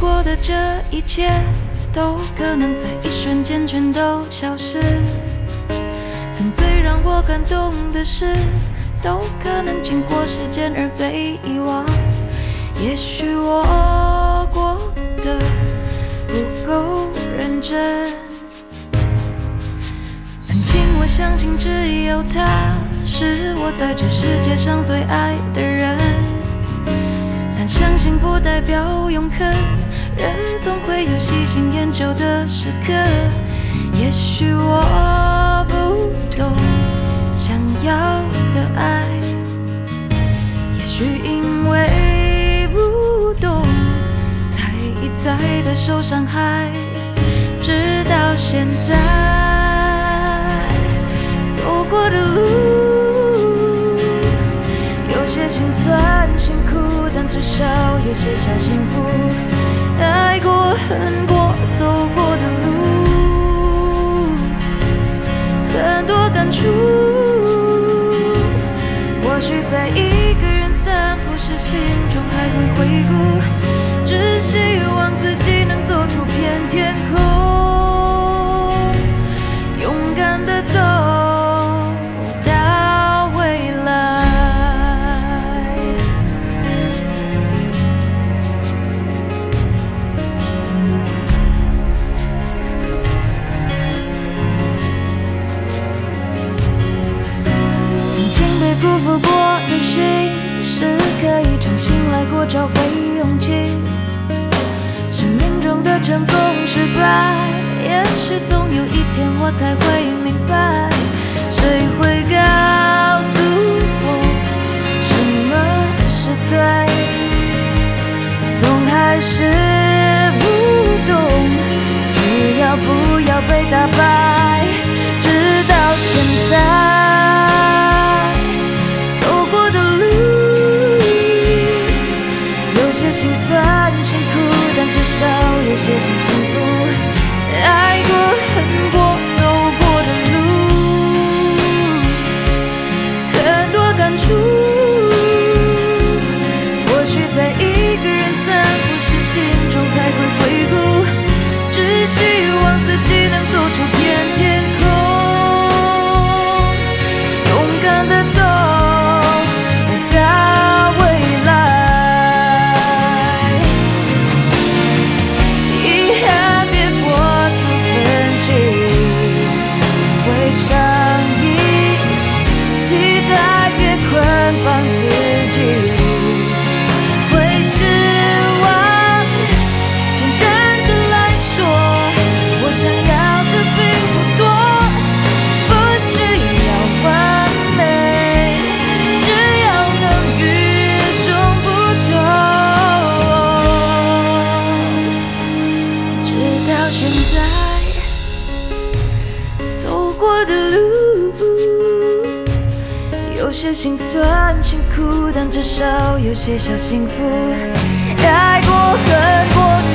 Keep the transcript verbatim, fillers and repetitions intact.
过的这一切，都可能在一瞬间全都消失。曾最让我感动的事，都可能经过时间而被遗忘。也许我过得不够认真，曾经我相信只有他是我在这世界上最爱的人，但相信不代表永恒，人总会有细心研究的时刻。也许我不懂想要的爱，也许因为不懂才一再的受伤害，直到现在走过的路，有些心酸辛苦，但至少有些小幸福。爱过恨过走过的路，很多感触。或许在一个人散步时，心中还会回顾，只希望自己能走出片天空，勇敢地走到未来。曾经被辜负过的心，是可以重新来过，找回勇气。生命中的成功失败，也许总有一天我才会明白。谁会告诉我什么是对，懂还是不懂，只要不要被打败。直到现在走过的路，有些心酸辛苦，但至少有些小幸福。爱过恨过走过的路，很多感触。或许在一个人散步时，心中还会回顾，只希望自己能走出片天空，勇敢地走到未来。遗憾别过度分析，会上瘾，期待别捆绑自己，会失望。简单的来说，我想要的并不多，不需要完美，只要能与众不同。直到现在走过的路，有些心酸辛苦，但至少有些小幸福。爱过恨过